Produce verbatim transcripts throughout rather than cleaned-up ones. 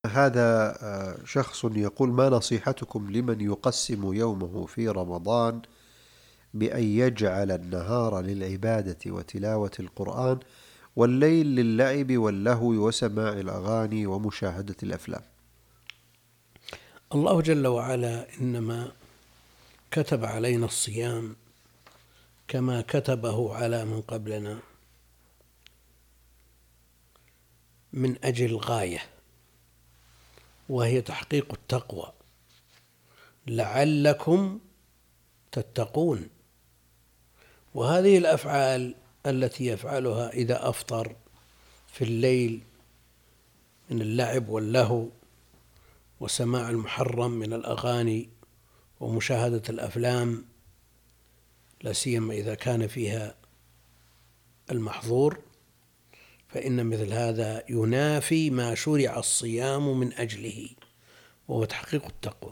هذا شخص يقول: ما نصيحتكم لمن يقسم يومه في رمضان بأن يجعل النهار للعبادة وتلاوة القرآن والليل للعب واللهو وسماع الأغاني ومشاهدة الأفلام؟ الله جل وعلا إنما كتب علينا الصيام كما كتبه على من قبلنا من أجل غاية، وهي تحقيق التقوى لعلكم تتقون. وهذه الأفعال التي يفعلها إذا أفطر في الليل من اللعب واللهو وسماع المحرم من الأغاني ومشاهدة الأفلام، لا سيما إذا كان فيها المحظور، فإن مثل هذا ينافي ما شرع الصيام من أجله، وهو تحقيق التقوى.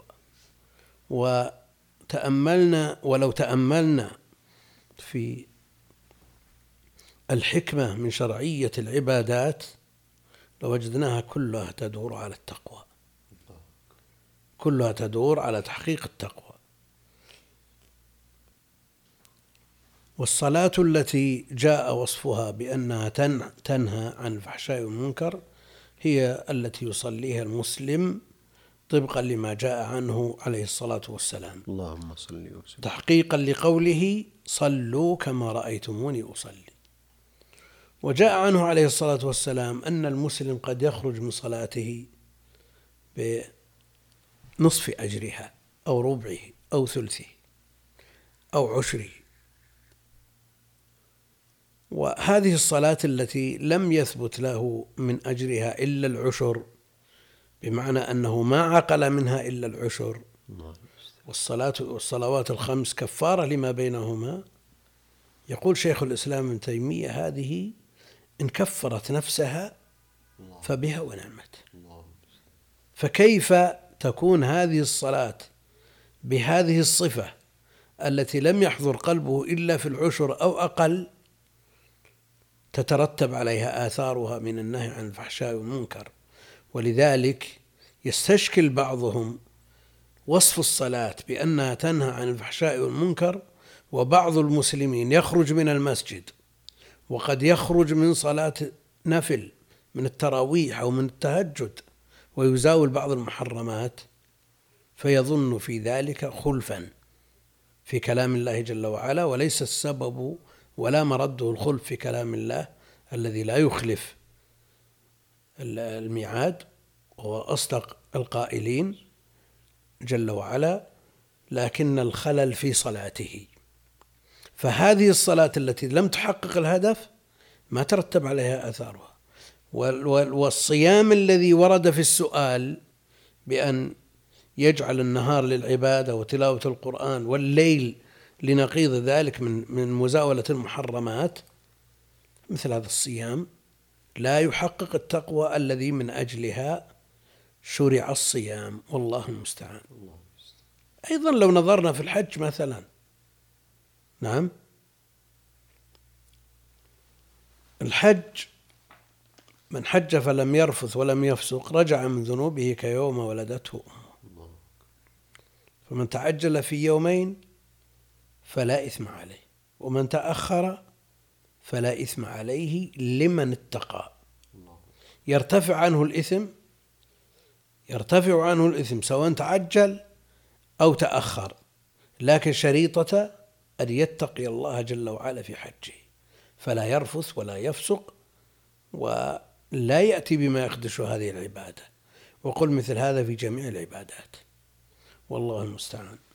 وتأملنا ولو تأملنا في الحكمة من شرعية العبادات لوجدناها كلها تدور على التقوى، كلها تدور على تحقيق التقوى. والصلاة التي جاء وصفها بأنها تنهى عن الفحشاء والمنكر هي التي يصليها المسلم طبقا لما جاء عنه عليه الصلاة والسلام، اللهم صل وسلم، تحقيقا لقوله: صلوا كما رأيتموني أصلي. وجاء عنه عليه الصلاة والسلام أن المسلم قد يخرج من صلاته بنصف أجرها أو ربعه أو ثلثه أو عشره. وهذه الصلاة التي لم يثبت له من أجرها إلا العشر، بمعنى أنه ما عقل منها إلا العشر، والصلاة والصلوات الخمس كفارة لما بينهما، يقول شيخ الإسلام ابن تيمية: هذه إن كفرت نفسها فبها ونعمت. فكيف تكون هذه الصلاة بهذه الصفة التي لم يحضر قلبه إلا في العشر أو أقل تترتب عليها آثارها من النهي عن الفحشاء والمنكر؟ ولذلك يستشكل بعضهم وصف الصلاة بأنها تنهى عن الفحشاء والمنكر، وبعض المسلمين يخرج من المسجد وقد يخرج من صلاة نفل من التراويح أو من التهجد ويزاول بعض المحرمات، فيظن في ذلك خلفا في كلام الله جل وعلا، وليس السبب ولا مرده الخلف في كلام الله الذي لا يخلف الميعاد، وهو أصدق القائلين جل وعلا، لكن الخلل في صلاته. فهذه الصلاة التي لم تحقق الهدف ما ترتب عليها آثارها. والصيام الذي ورد في السؤال بأن يجعل النهار للعبادة وتلاوة القرآن والليل لنقيض ذلك من من مزاولة المحرمات، مثل هذا الصيام لا يحقق التقوى الذي من أجلها شرع الصيام، والله المستعان. أيضا لو نظرنا في الحج مثلا، نعم، الحج من حج فلم يرفث ولم يفسق رجع من ذنوبه كيوم ولدته أمه. فمن تعجل في يومين فلا إثم عليه، ومن تأخر فلا إثم عليه لمن اتقى. يرتفع عنه الإثم يرتفع عنه الإثم سواء تعجل أو تأخر، لكن شريطة أن يتقي الله جل وعلا في حجه، فلا يرفث ولا يفسق ولا يأتي بما يخدش هذه العبادة. وقل مثل هذا في جميع العبادات، والله المستعان.